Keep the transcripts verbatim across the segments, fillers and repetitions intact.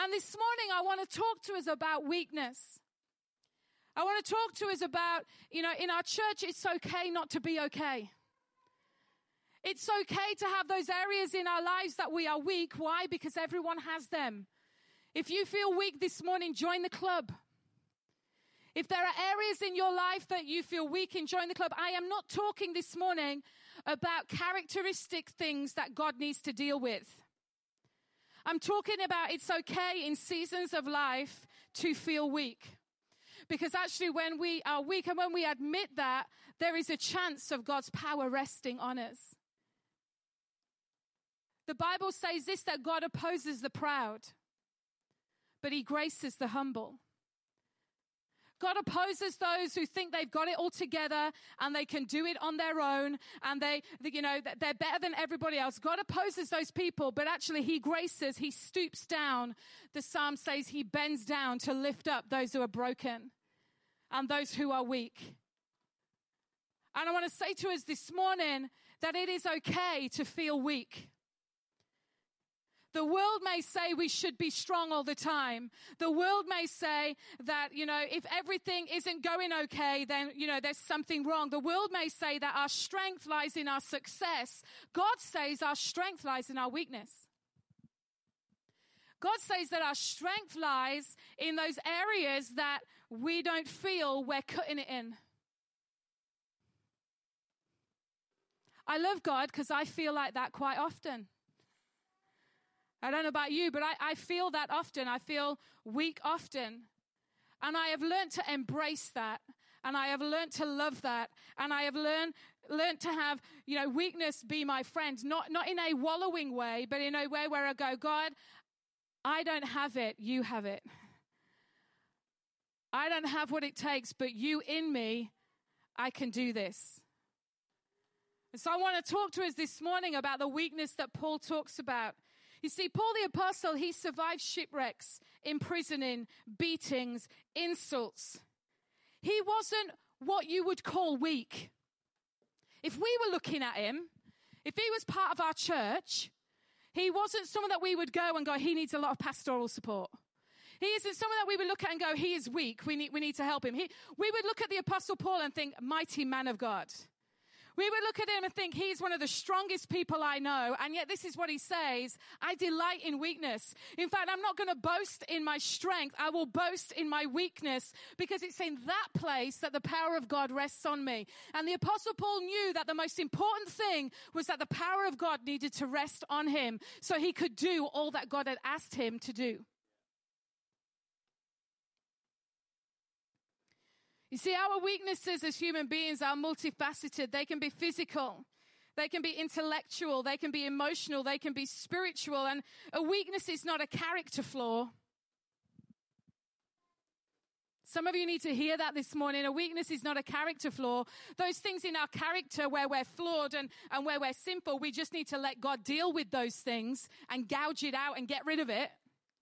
And this morning, I want to talk to us about weakness. I want to talk to us about, you know, in our church, it's okay not to be okay. It's okay to have those areas in our lives that we are weak. Why? Because everyone has them. If you feel weak this morning, join the club. If there are areas in your life that you feel weak in, join the club. I am not talking this morning about characteristic things that God needs to deal with. I'm talking about it's okay in seasons of life to feel weak. Because actually when we are weak and when we admit that, there is a chance of God's power resting on us. The Bible says this, that God opposes the proud, but he graces the humble. God opposes those who think they've got it all together and they can do it on their own and they, you know, they're better than everybody else. God opposes those people, but actually he graces, he stoops down. The Psalm says he bends down to lift up those who are broken and those who are weak. And I want to say to us this morning that it is okay to feel weak. The world may say we should be strong all the time. The world may say that, you know, if everything isn't going okay, then, you know, there's something wrong. The world may say that our strength lies in our success. God says our strength lies in our weakness. God says that our strength lies in those areas that we don't feel we're cutting it in. I love God because I feel like that quite often. I don't know about you, but I, I feel that often. I feel weak often. And I have learned to embrace that. And I have learned to love that. And I have learned, learned to have, you know, weakness be my friend. Not, not in a wallowing way, but in a way where I go, God, I don't have it. You have it. I don't have what it takes, but you in me, I can do this. And so I want to talk to us this morning about the weakness that Paul talks about. You see, Paul the Apostle, he survived shipwrecks, imprisoning, beatings, insults. He wasn't what you would call weak. If we were looking at him, if he was part of our church, he wasn't someone that we would go and go, he needs a lot of pastoral support. He isn't someone that we would look at and go, he is weak, we need, we need to help him. He, we would look at the Apostle Paul and think, mighty man of God. We would look at him and think he's one of the strongest people I know. And yet this is what he says. I delight in weakness. In fact, I'm not going to boast in my strength. I will boast in my weakness because it's in that place that the power of God rests on me. And the Apostle Paul knew that the most important thing was that the power of God needed to rest on him so he could do all that God had asked him to do. You see, our weaknesses as human beings are multifaceted. They can be physical. They can be intellectual. They can be emotional. They can be spiritual. And a weakness is not a character flaw. Some of you need to hear that this morning. A weakness is not a character flaw. Those things in our character where we're flawed and, and where we're sinful, we just need to let God deal with those things and gouge it out and get rid of it.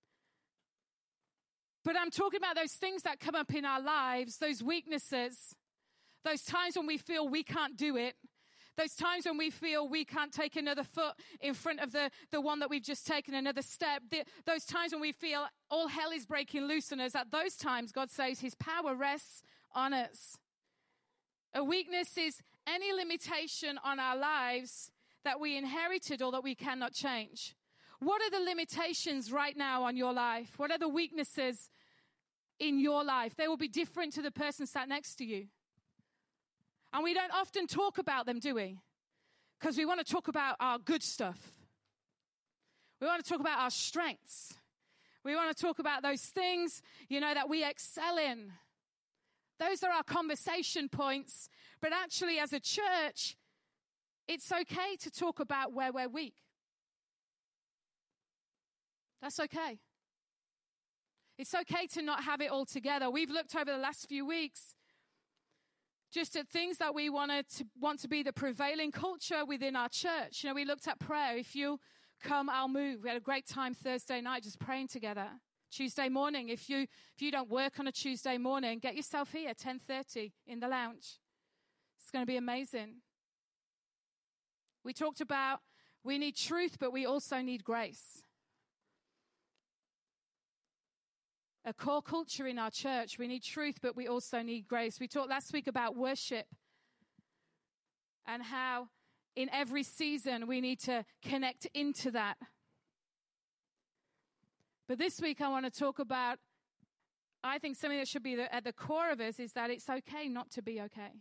But I'm talking about those things that come up in our lives, those weaknesses, those times when we feel we can't do it, those times when we feel we can't take another foot in front of the, the one that we've just taken, another step, the, those times when we feel all hell is breaking loose on us. At those times, God says his power rests on us. A weakness is any limitation on our lives that we inherited or that we cannot change. What are the limitations right now on your life? What are the weaknesses in your life? They will be different to the person sat next to you. And we don't often talk about them, do we? Because we want to talk about our good stuff. We want to talk about our strengths. We want to talk about those things, you know, that we excel in. Those are our conversation points. But actually, as a church, it's okay to talk about where we're weak. That's okay. It's okay to not have it all together. We've looked over the last few weeks just at things that we wanted to want to be the prevailing culture within our church. You know, we looked at prayer. If you come, I'll move. We had a great time Thursday night just praying together. Tuesday morning, if you if you don't work on a Tuesday morning, get yourself here, ten thirty in the lounge. It's going to be amazing. We talked about we need truth, but we also need grace. a core culture in our church. We need truth, but we also need grace. We talked last week about worship and how in every season we need to connect into that. But this week I want to talk about, I think something that should be the, at the core of us is that it's okay not to be okay.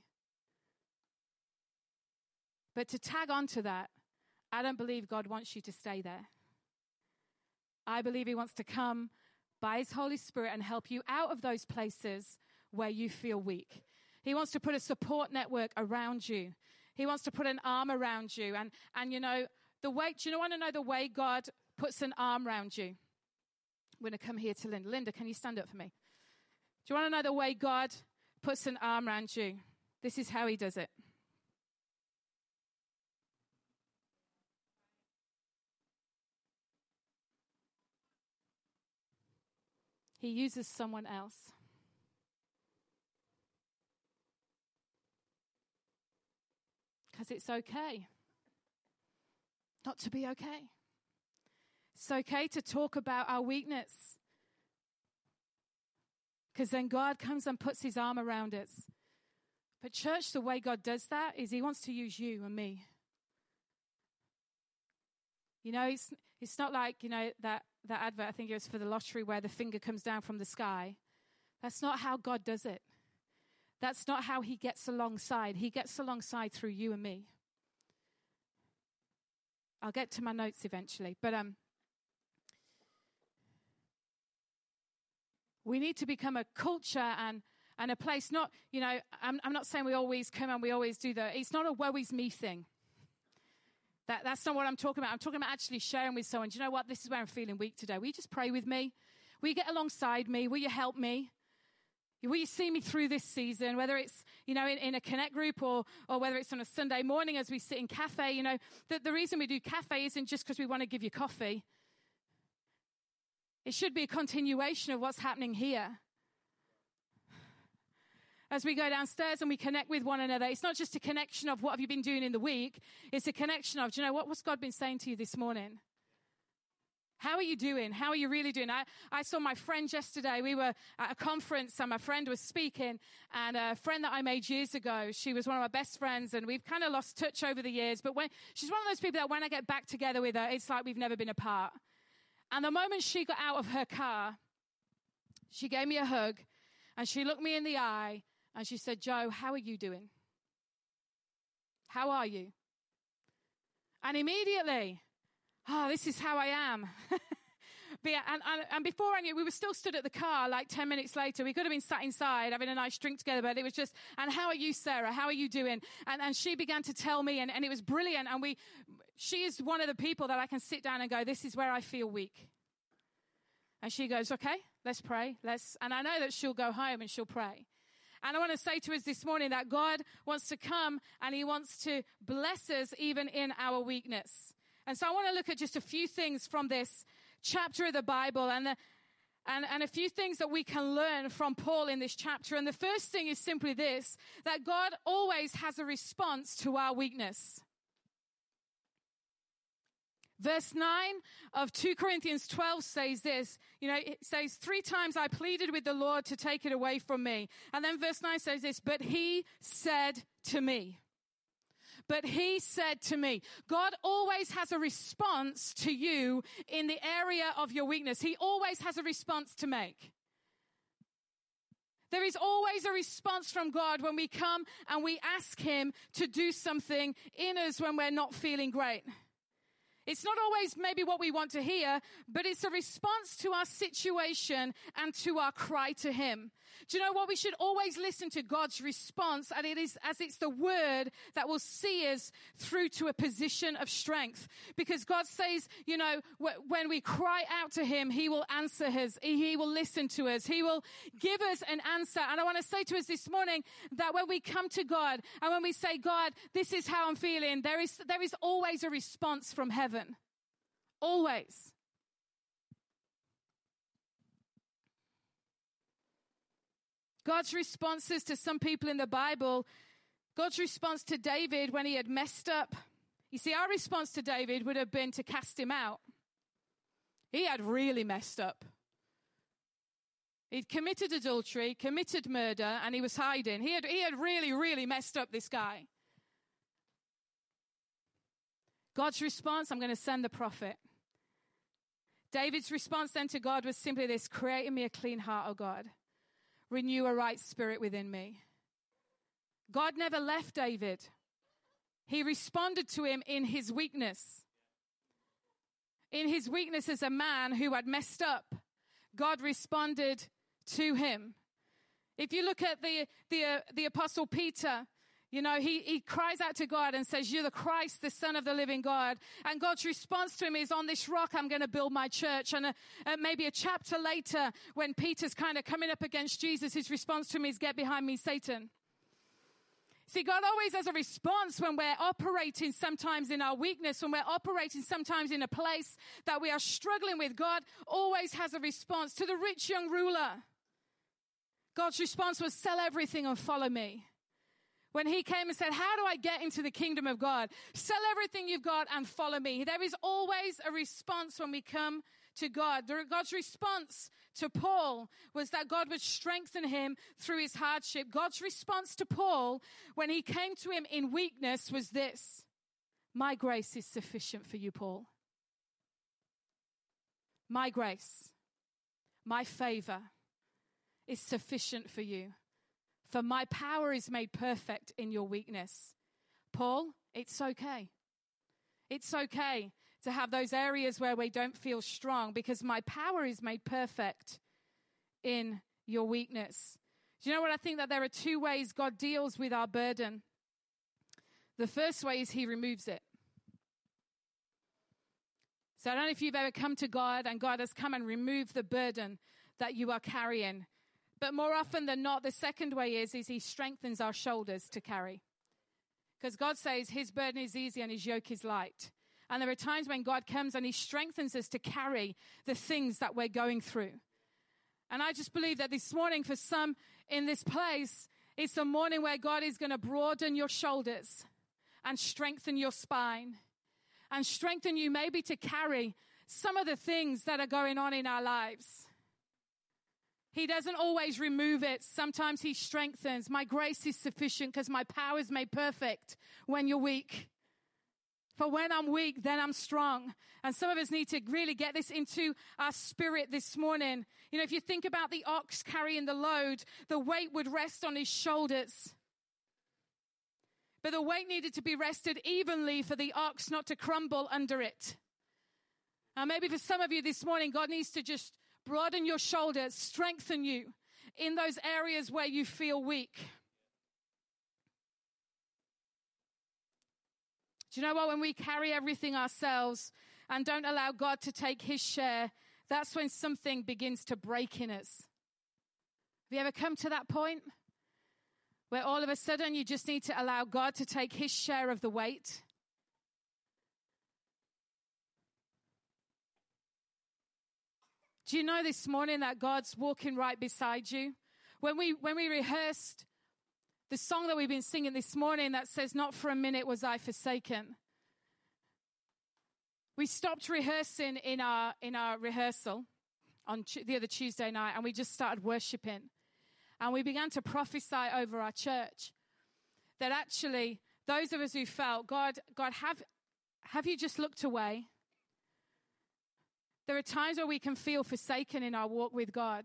But to tag on to that, I don't believe God wants you to stay there. I believe he wants to come by his Holy Spirit and help you out of those places where you feel weak. He wants to put a support network around you. He wants to put an arm around you. And, and you know, the way, do you want to know the way God puts an arm around you? I'm going to come here to Linda. Linda, can you stand up for me? Do you want to know the way God puts an arm around you? This is how he does it. He uses someone else. Because it's okay not to be okay. It's okay to talk about our weakness. Because then God comes and puts his arm around us. But church, the way God does that is he wants to use you and me. You know, it's, it's not like, you know, that, that advert, I think it was for the lottery where the finger comes down from the sky. That's not how God does it. That's not how he gets alongside. He gets alongside through you and me. I'll get to my notes eventually. But um, we need to become a culture and, and a place, not, you know, I'm, I'm not saying we always come and we always do the, it's not a woe is me thing. That, that's not what I'm talking about. I'm talking about actually sharing with someone, do you know what, this is where I'm feeling weak today. Will you just pray with me? Will you get alongside me? Will you help me? Will you see me through this season, whether it's, you know, in, in a connect group or or whether it's on a Sunday morning as we sit in cafe. You know, the, the reason we do cafe isn't just because we want to give you coffee. It should be a continuation of what's happening here. As we go downstairs and we connect with one another, it's not just a connection of what have you been doing in the week. It's a connection of, do you know what, what's God been saying to you this morning? How are you doing? How are you really doing? I, I saw my friend yesterday. We were at a conference and my friend was speaking, and a friend that I made years ago, she was one of my best friends, and we've kind of lost touch over the years. But when she's one of those people that when I get back together with her, it's like we've never been apart. And the moment she got out of her car, she gave me a hug and she looked me in the eye and she said, Joe, how are you doing? How are you? And immediately, oh, this is how I am. But yeah, and, and, and before I knew, we were still stood at the car like ten minutes later. We could have been sat inside having a nice drink together, but it was just, and how are you, Sarah? How are you doing? And, and she began to tell me, and, and it was brilliant. And we, she is one of the people that I can sit down and go, this is where I feel weak. And she goes, okay, let's pray. Let's, and I know that she'll go home and she'll pray. And I want to say to us this morning that God wants to come and he wants to bless us even in our weakness. And so I want to look at just a few things from this chapter of the Bible and, the, and, and a few things that we can learn from Paul in this chapter. And the first thing is simply this, that God always has a response to our weakness. Verse nine of Second Corinthians twelve says this, you know, it says, three times I pleaded with the Lord to take it away from me. And then verse nine says this, but he said to me. But he said to me, God always has a response to you in the area of your weakness. He always has a response to make. There is always a response from God when we come and we ask him to do something in us when we're not feeling great. It's not always maybe what we want to hear, but it's a response to our situation and to our cry to him. Do you know what? We should always listen to God's response, and it is as it's the word that will see us through to a position of strength. Because God says, you know, when we cry out to him, he will answer us. He will listen to us. He will give us an answer. And I want to say to us this morning that when we come to God and when we say, God, this is how I'm feeling, there is, there is always a response from heaven. Always. God's responses to some people in the Bible, God's response to David when he had messed up. You see, our response to David would have been to cast him out. He had really messed up. He'd committed adultery, committed murder, and he was hiding. He had, he had really, really messed up, this guy. God's response, I'm going to send the prophet. David's response then to God was simply this: create in me a clean heart, O God. Renew a right spirit within me. God never left David. He responded to him in his weakness. In his weakness as a man who had messed up, God responded to him. If you look at the the, uh, the Apostle Peter, you know, he, he cries out to God and says, you're the Christ, the Son of the living God. And God's response to him is, on this rock, I'm going to build my church. And uh, uh, maybe a chapter later, when Peter's kind of coming up against Jesus, his response to him is, get behind me, Satan. See, God always has a response when we're operating sometimes in our weakness, when we're operating sometimes in a place that we are struggling with. God always has a response. To the rich young ruler, God's response was, sell everything and follow me. When he came and said, how do I get into the kingdom of God? Sell everything you've got and follow me. There is always a response when we come to God. God's response to Paul was that God would strengthen him through his hardship. God's response to Paul when he came to him in weakness was this: my grace is sufficient for you, Paul. My grace, my favor is sufficient for you. For my power is made perfect in your weakness. Paul, it's okay. It's okay to have those areas where we don't feel strong, because my power is made perfect in your weakness. Do you know what? I think that there are two ways God deals with our burden. The first way is he removes it. So I don't know if you've ever come to God and God has come and removed the burden that you are carrying. But more often than not, the second way is, is he strengthens our shoulders to carry. Because God says his burden is easy and his yoke is light. And there are times when God comes and he strengthens us to carry the things that we're going through. And I just believe that this morning, for some in this place, it's a morning where God is going to broaden your shoulders and strengthen your spine and strengthen you maybe to carry some of the things that are going on in our lives. He doesn't always remove it. Sometimes he strengthens. My grace is sufficient because my power is made perfect when you're weak. For when I'm weak, then I'm strong. And some of us need to really get this into our spirit this morning. You know, if you think about the ox carrying the load, the weight would rest on his shoulders. But the weight needed to be rested evenly for the ox not to crumble under it. Now, maybe for some of you this morning, God needs to just broaden your shoulders, strengthen you in those areas where you feel weak. Do you know what? When we carry everything ourselves and don't allow God to take his share, that's when something begins to break in us. Have you ever come to that point where all of a sudden you just need to allow God to take his share of the weight? Do you know this morning that God's walking right beside you? When we when we rehearsed the song that we've been singing this morning that says, not for a minute was I forsaken. We stopped rehearsing in our in our rehearsal on the other Tuesday night, and we just started worshiping. And we began to prophesy over our church that actually those of us who felt, God, God, have, have you just looked away? There are times where we can feel forsaken in our walk with God.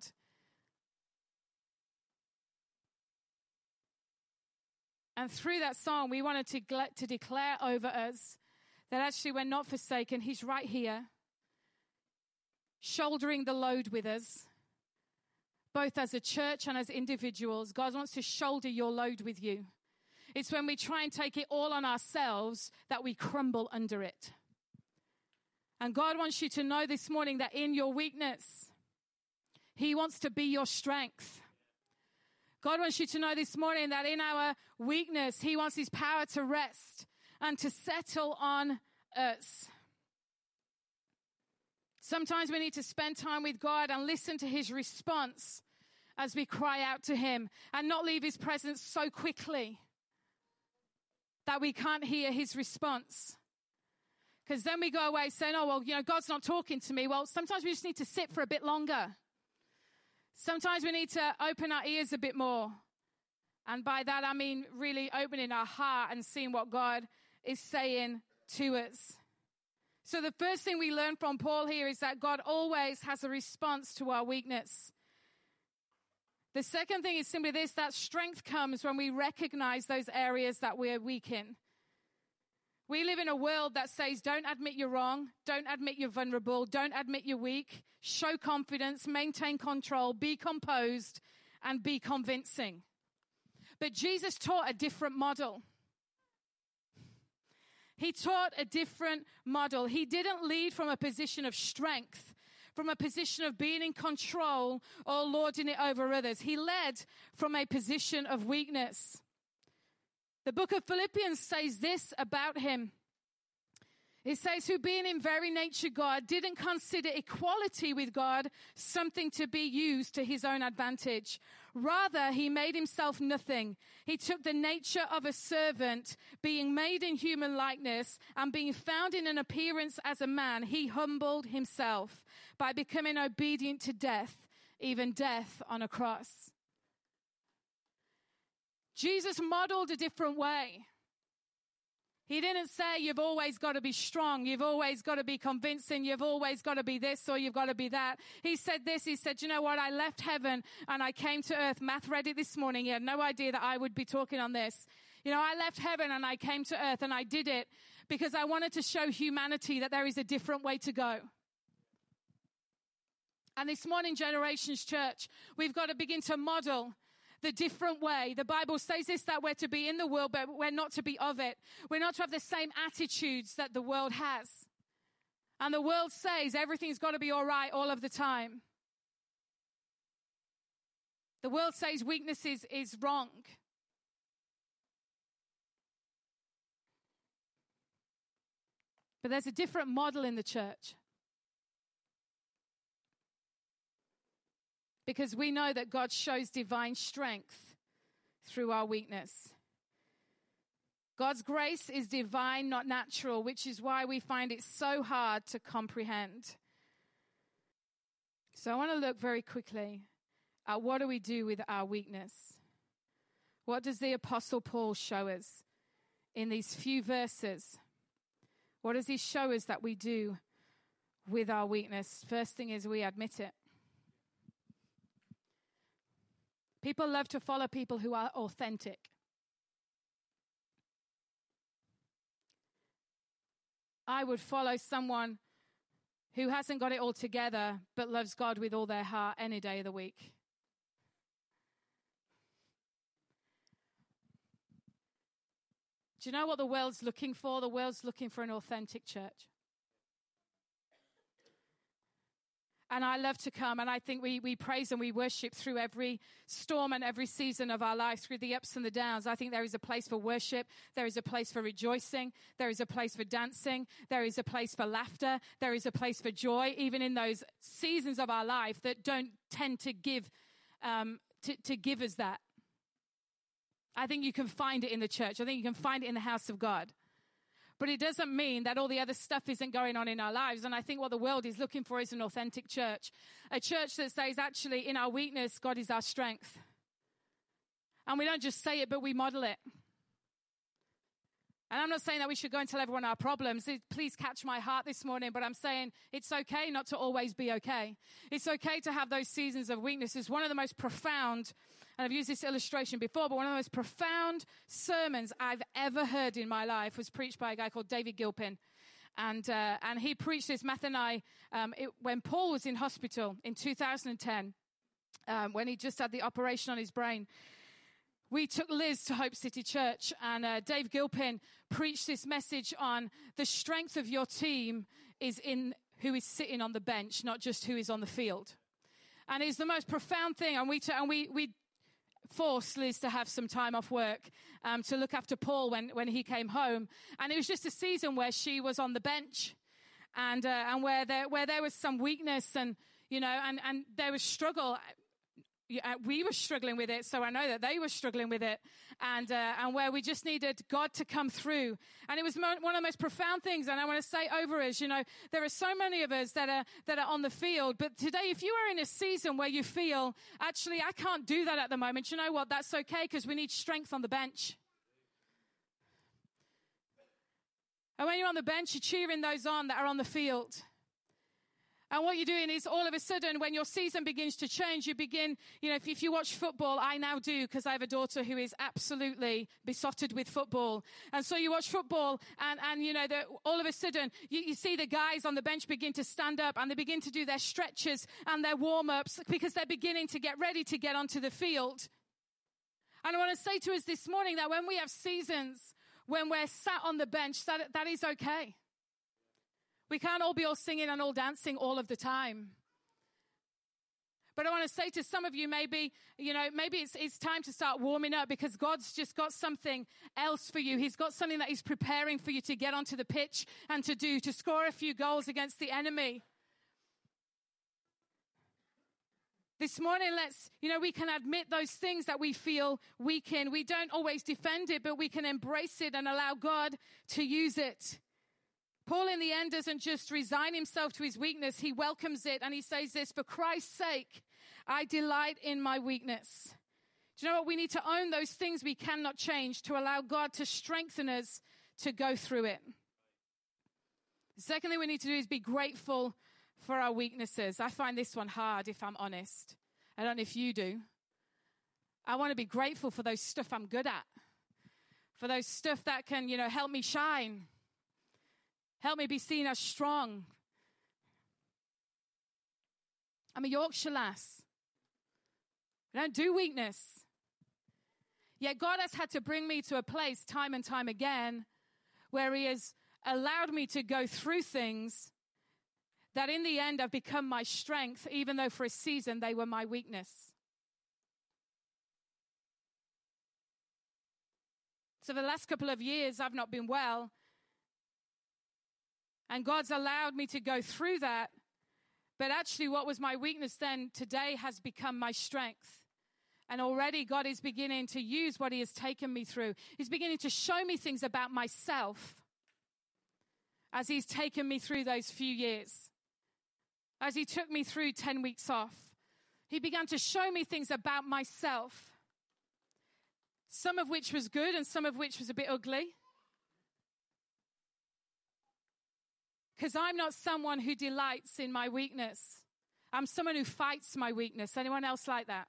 And through that song, we wanted to, to declare over us that actually we're not forsaken. He's right here, shouldering the load with us, both as a church and as individuals. God wants to shoulder your load with you. It's when we try and take it all on ourselves that we crumble under it. And God wants you to know this morning that in your weakness, he wants to be your strength. God wants you to know this morning that in our weakness, he wants his power to rest and to settle on us. Sometimes we need to spend time with God and listen to his response as we cry out to him, and not leave his presence so quickly that we can't hear his response. Because then we go away saying, oh, well, you know, God's not talking to me. Well, sometimes we just need to sit for a bit longer. Sometimes we need to open our ears a bit more. And by that, I mean really opening our heart and seeing what God is saying to us. So the first thing we learn from Paul here is that God always has a response to our weakness. The second thing is simply this, that strength comes when we recognize those areas that we're weak in. We live in a world that says, don't admit you're wrong, don't admit you're vulnerable, don't admit you're weak, show confidence, maintain control, be composed, and be convincing. But Jesus taught a different model. He taught a different model. He didn't lead from a position of strength, from a position of being in control or lording it over others. He led from a position of weakness. The book of Philippians says this about him. It says, who being in very nature God, didn't consider equality with God something to be used to his own advantage. Rather, he made himself nothing. He took the nature of a servant, being made in human likeness, and being found in an appearance as a man, he humbled himself by becoming obedient to death, even death on a cross. Jesus modeled a different way. He didn't say you've always got to be strong, you've always got to be convincing, you've always got to be this or you've got to be that. He said this, he said, you know what, I left heaven and I came to earth. Matt read it this morning, he had no idea that I would be talking on this. You know, I left heaven and I came to earth and I did it because I wanted to show humanity that there is a different way to go. And this morning, Generations Church, we've got to begin to model the different way. The Bible says this, that we're to be in the world, but we're not to be of it. We're not to have the same attitudes that the world has. And the world says everything's got to be all right all of the time. The world says weakness is, is wrong. But there's a different model in the church. Because we know that God shows divine strength through our weakness. God's grace is divine, not natural, which is why we find it so hard to comprehend. So I want to look very quickly at what do we do with our weakness? What does the Apostle Paul show us in these few verses? What does he show us that we do with our weakness? First thing is we admit it. People love to follow people who are authentic. I would follow someone who hasn't got it all together, but loves God with all their heart any day of the week. Do you know what the world's looking for? The world's looking for an authentic church. And I love to come, and I think we, we praise and we worship through every storm and every season of our life, through the ups and the downs. I think there is a place for worship. There is a place for rejoicing. There is a place for dancing. There is a place for laughter. There is a place for joy, even in those seasons of our life that don't tend to give, um, to, to give us that. I think you can find it in the church. I think you can find it in the house of God. But it doesn't mean that all the other stuff isn't going on in our lives. And I think what the world is looking for is an authentic church. A church that says, actually, in our weakness, God is our strength. And we don't just say it, but we model it. And I'm not saying that we should go and tell everyone our problems. Please catch my heart this morning. But I'm saying it's okay not to always be okay. It's okay to have those seasons of weakness. It's one of the most profound, and I've used this illustration before, but one of the most profound sermons I've ever heard in my life was preached by a guy called David Gilpin. And uh, and he preached this, Matt and I, um, it, when Paul was in hospital in two thousand ten, um, when he just had the operation on his brain. We took Liz to Hope City Church, and uh, Dave Gilpin preached this message on the strength of your team is in who is sitting on the bench, not just who is on the field. And it's the most profound thing. And we t- and we we forced Liz to have some time off work um, to look after Paul when, when he came home. And it was just a season where she was on the bench, and uh, and where there where there was some weakness, and you know, and and there was struggle. yeah, we were struggling with it, so I know that they were struggling with it, and uh, and where we just needed God to come through. And it was mo- one of the most profound things, and I want to say over us, you know, there are so many of us that are that are on the field, but today, if you are in a season where you feel, actually, I can't do that at the moment, you know what, that's okay, because we need strength on the bench. And when you're on the bench, you're cheering those on that are on the field. And what you're doing is all of a sudden, when your season begins to change, you begin, you know, if, if you watch football, I now do, because I have a daughter who is absolutely besotted with football. And so you watch football and, and you know, the, all of a sudden, you, you see the guys on the bench begin to stand up and they begin to do their stretches and their warm-ups because they're beginning to get ready to get onto the field. And I want to say to us this morning that when we have seasons when we're sat on the bench, that, that is okay. We can't all be all singing and all dancing all of the time. But I want to say to some of you, maybe, you know, maybe it's, it's time to start warming up because God's just got something else for you. He's got something that he's preparing for you to get onto the pitch and to do, to score a few goals against the enemy. This morning, let's, you know, we can admit those things that we feel weak in. We don't always defend it, but we can embrace it and allow God to use it. Paul, in the end, doesn't just resign himself to his weakness. He welcomes it, and he says this, for Christ's sake, I delight in my weakness. Do you know what? We need to own those things we cannot change to allow God to strengthen us to go through it. The second thing we need to do is be grateful for our weaknesses. I find this one hard, if I'm honest. I don't know if you do. I want to be grateful for those stuff I'm good at, for those stuff that can, you know, help me shine. Help me be seen as strong. I'm a Yorkshire lass. I don't do weakness. Yet God has had to bring me to a place time and time again where he has allowed me to go through things that in the end have become my strength, even though for a season they were my weakness. So for the last couple of years, I've not been well. And God's allowed me to go through that. But actually what was my weakness then today has become my strength. And already God is beginning to use what he has taken me through. He's beginning to show me things about myself as he's taken me through those few years. As he took me through ten weeks off. He began to show me things about myself. Some of which was good and some of which was a bit ugly. Because I'm not someone who delights in my weakness. I'm someone who fights my weakness. Anyone else like that?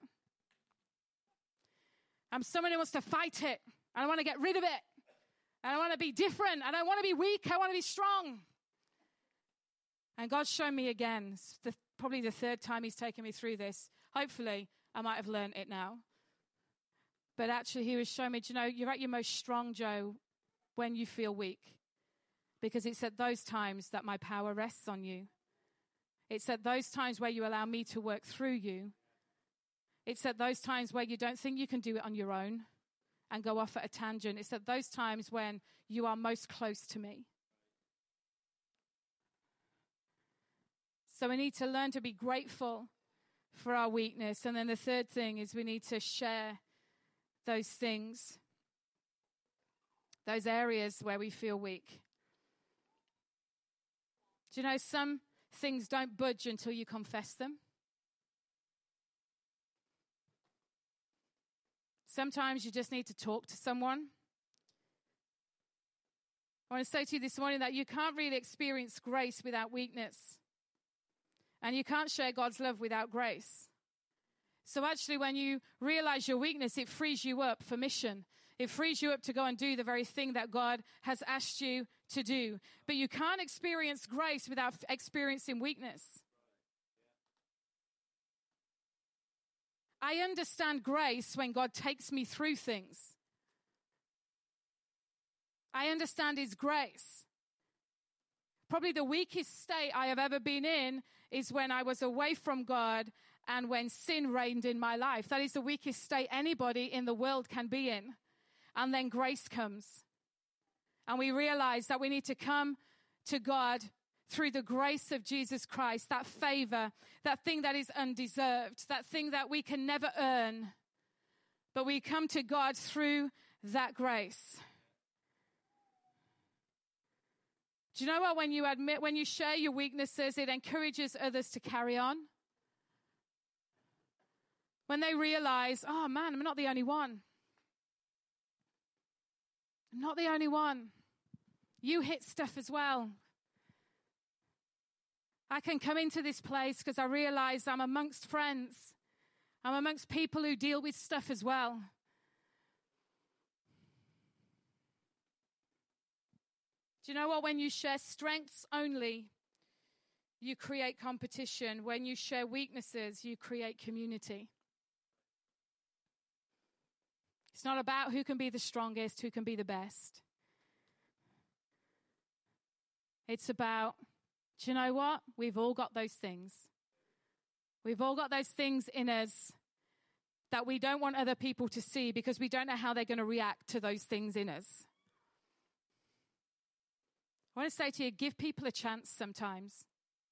I'm someone who wants to fight it. I want to get rid of it. I want to be different. I don't want to be weak. I want to be strong. And God's shown me again, it's the, probably the third time he's taken me through this. Hopefully, I might have learned it now. But actually, he was showing me, do you know, you're at your most strong, Joe, when you feel weak. Because it's at those times that my power rests on you. It's at those times where you allow me to work through you. It's at those times where you don't think you can do it on your own and go off at a tangent. It's at those times when you are most close to me. So we need to learn to be grateful for our weakness. And then the third thing is we need to share those things, those areas where we feel weak. Do you know some things don't budge until you confess them? Sometimes you just need to talk to someone. I want to say to you this morning that you can't really experience grace without weakness. And you can't share God's love without grace. So actually, when you realize your weakness, it frees you up for mission. It frees you up to go and do the very thing that God has asked you to do. But you can't experience grace without experiencing weakness. I understand grace when God takes me through things. I understand his grace. Probably the weakest state I have ever been in is when I was away from God and when sin reigned in my life. That is the weakest state anybody in the world can be in. And then grace comes. And we realize that we need to come to God through the grace of Jesus Christ, that favor, that thing that is undeserved, that thing that we can never earn. But we come to God through that grace. Do you know what? When you admit, when you share your weaknesses, it encourages others to carry on. When they realize, oh man, I'm not the only one. I'm not the only one. You hit stuff as well. I can come into this place because I realize I'm amongst friends. I'm amongst people who deal with stuff as well. Do you know what? When you share strengths only, you create competition. When you share weaknesses, you create community. It's not about who can be the strongest, who can be the best. It's about, do you know what? We've all got those things. We've all got those things in us that we don't want other people to see because we don't know how they're going to react to those things in us. I want to say to you, give people a chance sometimes.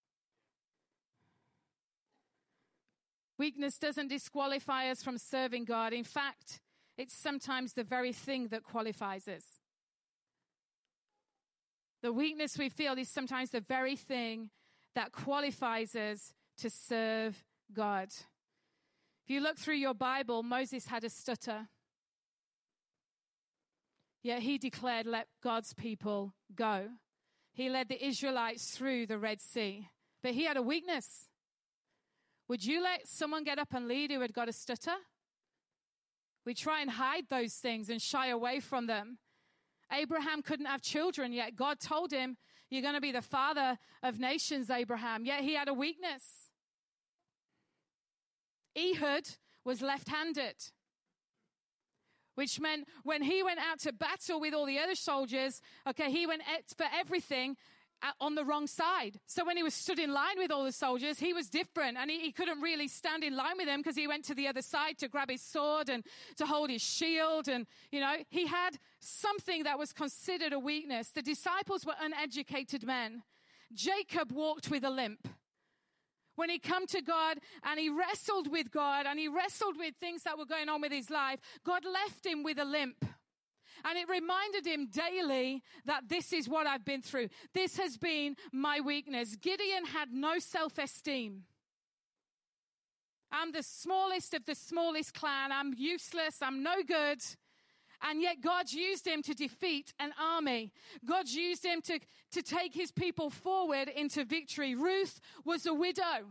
Weakness doesn't disqualify us from serving God. In fact, it's sometimes the very thing that qualifies us. The weakness we feel is sometimes the very thing that qualifies us to serve God. If you look through your Bible, Moses had a stutter. Yet he declared, let God's people go. He led the Israelites through the Red Sea. But he had a weakness. Would you let someone get up and lead who had got a stutter? We try and hide those things and shy away from them. Abraham couldn't have children, yet God told him, you're going to be the father of nations, Abraham. Yet he had a weakness. Ehud was left-handed, which meant when he went out to battle with all the other soldiers, okay, he went for everything on the wrong side. So when he was stood in line with all the soldiers, he was different, and he, he couldn't really stand in line with them because he went to the other side to grab his sword and to hold his shield. And, you know, he had something that was considered a weakness. The disciples were uneducated men. Jacob walked with a limp. When he come to God and he wrestled with God and he wrestled with things that were going on with his life, God left him with a limp. And it reminded him daily that this is what I've been through. This has been my weakness. Gideon had no self-esteem. I'm the smallest of the smallest clan. I'm useless. I'm no good. And yet God used him to defeat an army. God used him to, to take his people forward into victory. Ruth was a widow.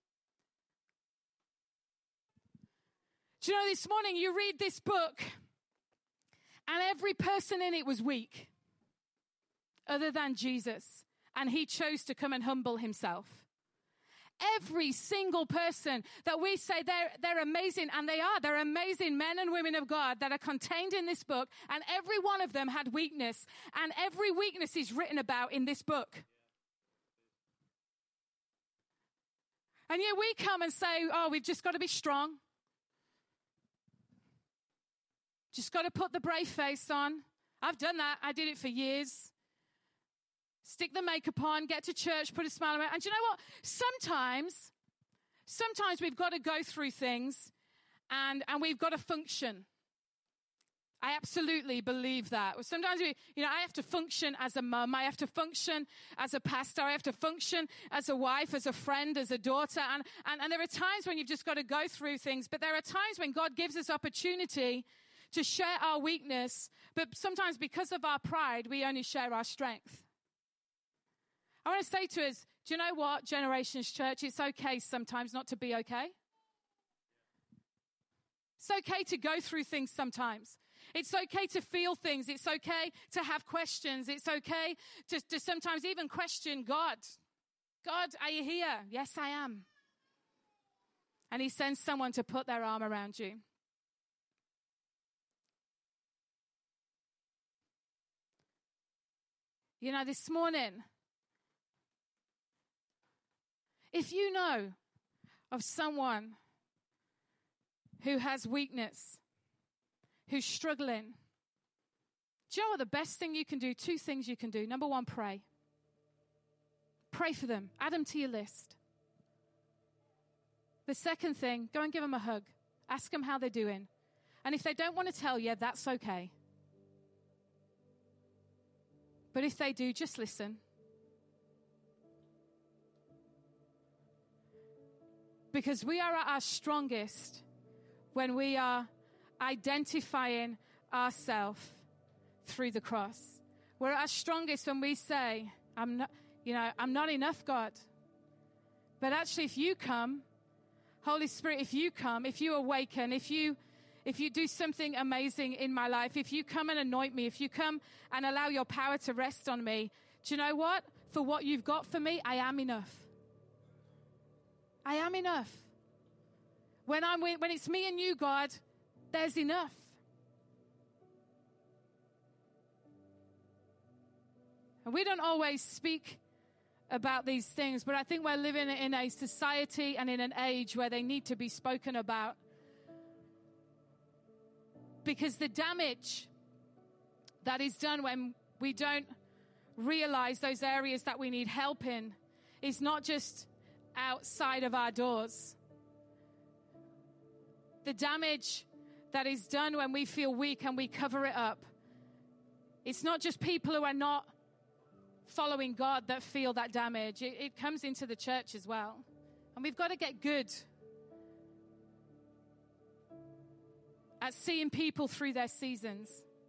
Do you know, this morning you read this book, and every person in it was weak, other than Jesus. And he chose to come and humble himself. Every single person that we say they're, they're amazing, and they are. They're amazing men and women of God that are contained in this book. And every one of them had weakness. And every weakness is written about in this book. And yet we come and say, oh, we've just got to be strong. Just got to put the brave face on. I've done that. I did it for years. Stick the makeup on, get to church, put a smile on. And do you know what? Sometimes, sometimes we've got to go through things and, and we've got to function. I absolutely believe that. Sometimes we, you know, I have to function as a mum. I have to function as a pastor. I have to function as a wife, as a friend, as a daughter. And, and, and there are times when you've just got to go through things. But there are times when God gives us opportunity to share our weakness, but sometimes because of our pride, we only share our strength. I want to say to us, do you know what, Generations Church? It's okay sometimes not to be okay. It's okay to go through things sometimes. It's okay to feel things. It's okay to have questions. It's okay to, to sometimes even question God. God, are you here? Yes, I am. And he sends someone to put their arm around you. You know, this morning, if you know of someone who has weakness, who's struggling, do you know what the best thing you can do? Two things you can do. Number one, pray. Pray for them. Add them to your list. The second thing, go and give them a hug. Ask them how they're doing. And if they don't want to tell you, that's okay. But if they do, just listen. Because we are at our strongest when we are identifying ourselves through the cross. We're at our strongest when we say, I'm not, you know, I'm not enough, God. But actually, if you come, Holy Spirit, if you come, if you awaken, if you if you do something amazing in my life, if you come and anoint me, if you come and allow your power to rest on me, do you know what? For what you've got for me, I am enough. I am enough. When I'm with, when it's me and you, God, there's enough. And we don't always speak about these things, but I think we're living in a society and in an age where they need to be spoken about. Because the damage that is done when we don't realize those areas that we need help in is not just outside of our doors. The damage that is done when we feel weak and we cover it up. It's not just people who are not following God that feel that damage. It, it comes into the church as well. And we've got to get good at seeing people through their seasons.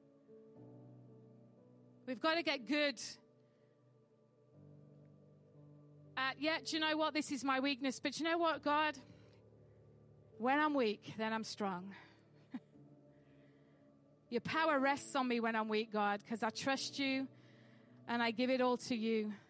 We've got to get good at, yeah, do you know what? This is my weakness. But you know what, God? When I'm weak, then I'm strong. Your power rests on me when I'm weak, God, because I trust you and I give it all to you.